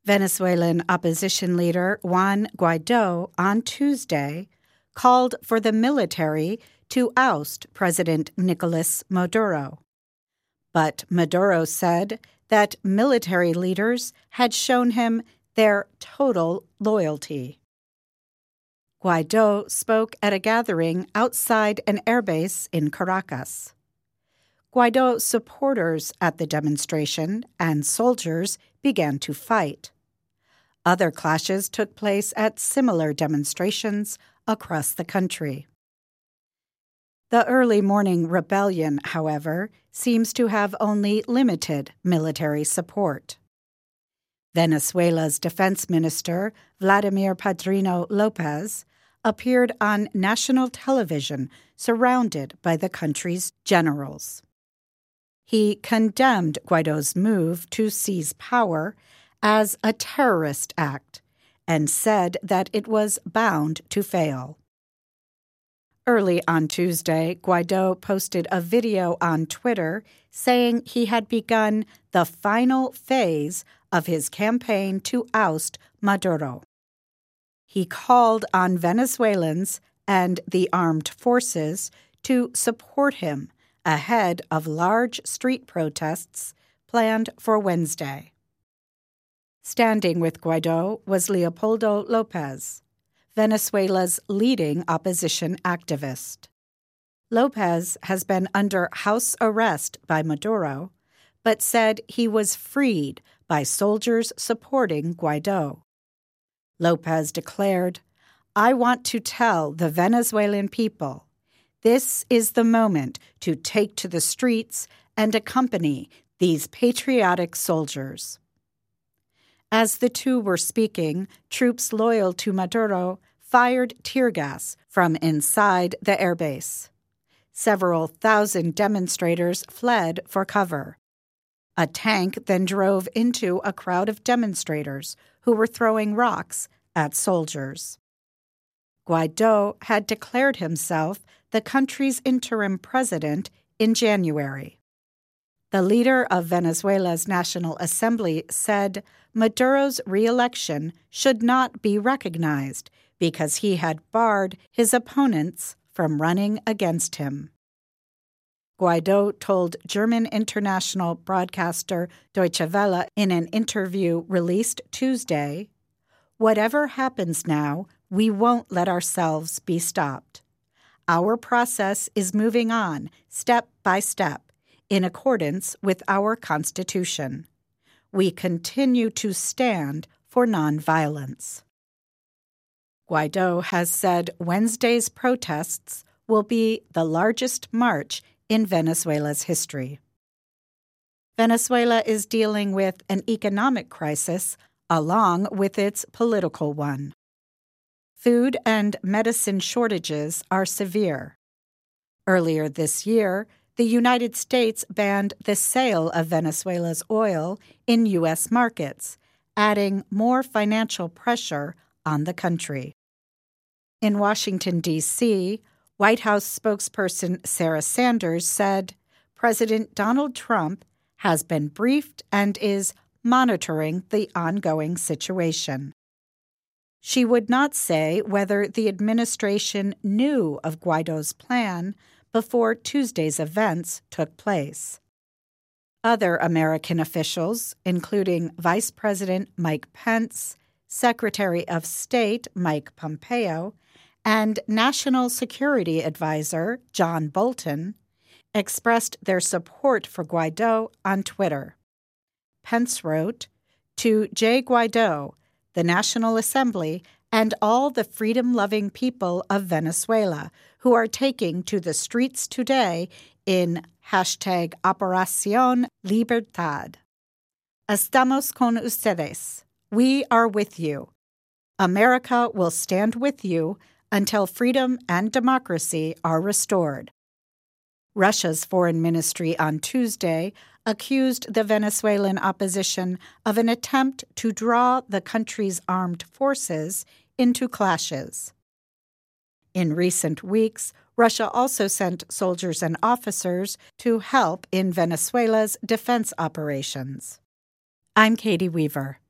Venezuelan opposition leader Juan Guaidó on Tuesday called for the military to oust President Nicolas Maduro. But Maduro said that military leaders had shown him their total loyalty. Guaidó spoke at a gathering outside an airbase in Caracas. Guaidó supporters at the demonstration and soldiers began to fight. Other clashes took place at similar demonstrations across the country. The early morning rebellion, however, seems to have only limited military support. Venezuela's defense minister, Vladimir Padrino Lopez, appeared on national television surrounded by the country's generals. He condemned Guaidó's move to seize power as a terrorist act and said that it was bound to fail. Early on Tuesday, Guaidó posted a video on Twitter saying he had begun the final phase of his campaign to oust Maduro. He called on Venezuelans and the armed forces to support him ahead of large street protests planned for Wednesday. Standing with Guaidó was Leopoldo López, Venezuela's leading opposition activist. López has been under house arrest by Maduro, but said he was freed by soldiers supporting Guaidó. López declared, "I want to tell the Venezuelan people, this is the moment to take to the streets and accompany these patriotic soldiers." As the two were speaking, troops loyal to Maduro fired tear gas from inside the airbase. Several thousand demonstrators fled for cover. A tank then drove into a crowd of demonstrators who were throwing rocks at soldiers. Guaidó had declared himself the country's interim president in January. The leader of Venezuela's National Assembly said Maduro's re-election should not be recognized because he had barred his opponents from running against him. Guaidó told German international broadcaster Deutsche Welle in an interview released Tuesday, "Whatever happens now, we won't let ourselves be stopped. Our process is moving on, step by step, in accordance with our Constitution. We continue to stand for nonviolence." Guaidó has said Wednesday's protests will be the largest march in Venezuela's history. Venezuela is dealing with an economic crisis along with its political one. Food and medicine shortages are severe. Earlier this year, the United States banned the sale of Venezuela's oil in U.S. markets, adding more financial pressure on the country. In Washington, D.C., White House spokesperson Sarah Sanders said President Donald Trump has been briefed and is monitoring the ongoing situation. She would not say whether the administration knew of Guaidó's plan before Tuesday's events took place. Other American officials, including Vice President Mike Pence, Secretary of State Mike Pompeo, and National Security Advisor John Bolton, expressed their support for Guaidó on Twitter. Pence wrote, "To J. Guaidó, the National Assembly, and all the freedom-loving people of Venezuela who are taking to the streets today in #Operación Libertad. Estamos con ustedes. We are with you. America will stand with you until freedom and democracy are restored." Russia's foreign ministry on Tuesday accused the Venezuelan opposition of an attempt to draw the country's armed forces into clashes. In recent weeks, Russia also sent soldiers and officers to help in Venezuela's defense operations. I'm Katie Weaver.